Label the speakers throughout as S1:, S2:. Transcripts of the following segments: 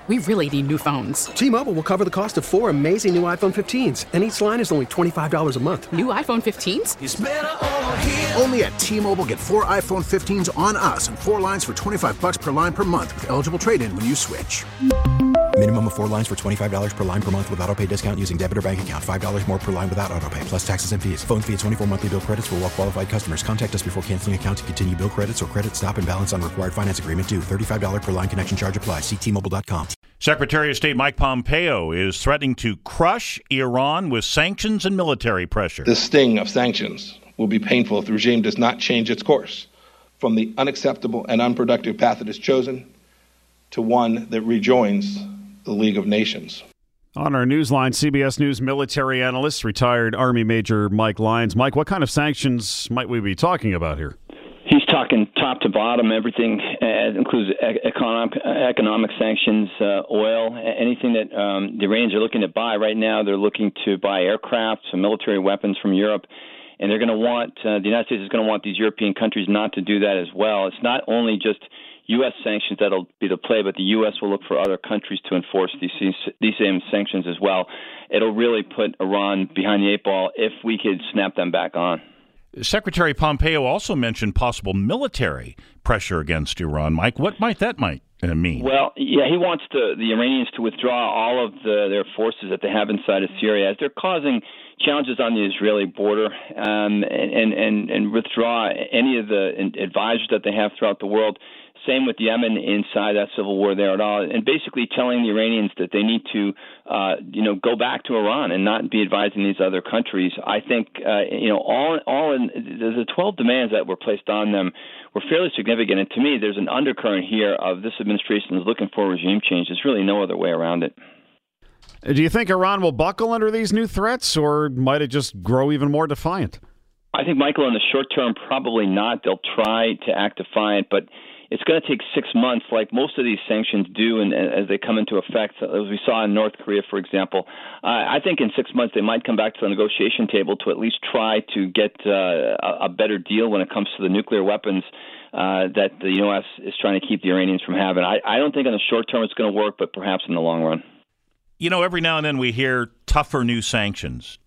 S1: We really need new phones.
S2: T-Mobile will cover the cost of 4 amazing new iPhone 15s, and each line is only $25 a month.
S1: New iPhone 15s?
S3: It's better over here.
S4: Only at T-Mobile, get 4 iPhone 15s on us and 4 lines for $25 per line per month with eligible trade-in when you switch.
S5: Minimum of 4 lines for $25 per line per month with autopay discount using debit or bank account. $5 more per line without autopay, plus taxes and fees. Phone fee at 24 monthly bill credits for well-qualified customers. Contact us before canceling account to continue bill credits or credit stop and balance on required finance agreement due. $35 per line connection charge applies. See T-Mobile.com.
S6: Secretary of State Mike Pompeo is threatening to crush Iran with sanctions and military pressure.
S7: The sting of sanctions will be painful if the regime does not change its course from the unacceptable and unproductive path it has chosen to one that rejoins the League of Nations.
S8: On our newsline, CBS News military analyst, retired Army Major Mike Lyons. Mike, what kind of sanctions might we be talking about here?
S9: He's talking top to bottom, everything. Includes economic sanctions, oil, anything that the Iranians are looking to buy. Right now, they're looking to buy aircraft, some military weapons from Europe, and they're going to want, the United States is going to want these European countries not to do that as well. It's not only just U.S. sanctions that'll be the play, but the U.S. will look for other countries to enforce these same sanctions as well. It'll really put Iran behind the 8 ball if we could snap them back on.
S6: Secretary Pompeo also mentioned possible military pressure against Iran. Mike, what might that mean?
S9: Well, yeah, he wants the Iranians to withdraw all of their forces that they have inside of Syria, as they're causing challenges on the Israeli border, and withdraw any of the advisors that they have throughout the world. Same with Yemen inside that civil war there at all, and basically telling the Iranians that they need to, go back to Iran and not be advising these other countries. I think, all in the 12 demands that were placed on them were fairly significant, and to me, there's an undercurrent here of this administration is looking for regime change. There's really no other way around it.
S8: Do you think Iran will buckle under these new threats, or might it just grow even more defiant?
S9: I think, Michael, in the short term, probably not. They'll try to act defiant, but it's going to take 6 months, like most of these sanctions do, and as they come into effect, as we saw in North Korea, for example. I think in 6 months they might come back to the negotiation table to at least try to get a better deal when it comes to the nuclear weapons that the U.S. is trying to keep the Iranians from having. I don't think in the short term it's going to work, but perhaps in the long run.
S6: You know, every now and then we hear tougher new sanctions.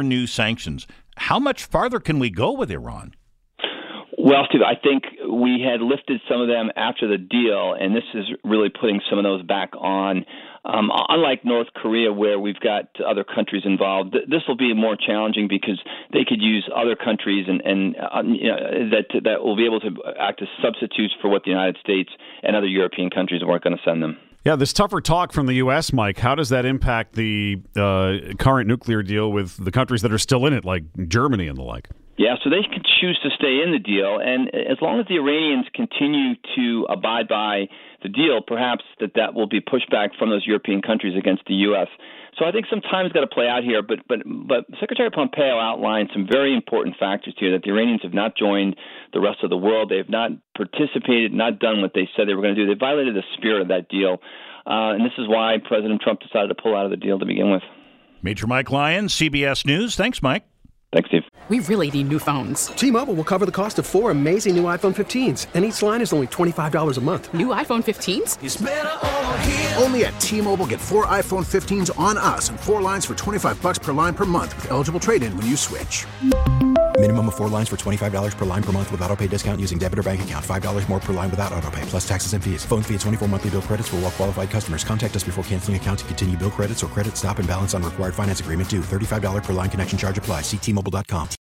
S6: How much farther can we go with Iran?
S9: Well, Steve, I think we had lifted some of them after the deal, and this is really putting some of those back on. Unlike North Korea, where we've got other countries involved, this will be more challenging because they could use other countries and that will be able to act as substitutes for what the United States and other European countries weren't going to send them.
S8: Yeah, this tougher talk from the U.S., Mike, how does that impact the current nuclear deal with the countries that are still in it, like Germany and the like?
S9: Yeah, so they can choose to stay in the deal, and as long as the Iranians continue to abide by the deal, perhaps that will be pushback from those European countries against the U.S. So I think some time's got to play out here, but Secretary Pompeo outlined some very important factors here, that the Iranians have not joined the rest of the world. They have not participated, not done what they said they were going to do. They violated the spirit of that deal, and this is why President Trump decided to pull out of the deal to begin with.
S6: Major Mike Lyons, CBS News. Thanks, Mike.
S9: Thanks, Steve.
S1: We really need new phones.
S2: T-Mobile will cover the cost of 4 amazing new iPhone 15s, and each line is only $25 a month.
S1: New iPhone 15s?
S3: It's better over here.
S4: Only at T-Mobile, get 4 iPhone 15s on us and 4 lines for $25 per line per month with eligible trade-in when you switch.
S5: Minimum of 4 lines for $25 per line per month with autopay discount using debit or bank account. $5 more per line without autopay, plus taxes and fees. Phone fee at 24 monthly bill credits for well-qualified customers. Contact us before canceling account to continue bill credits or credit stop and balance on required finance agreement due. $35 per line connection charge applies. See T-Mobile.com.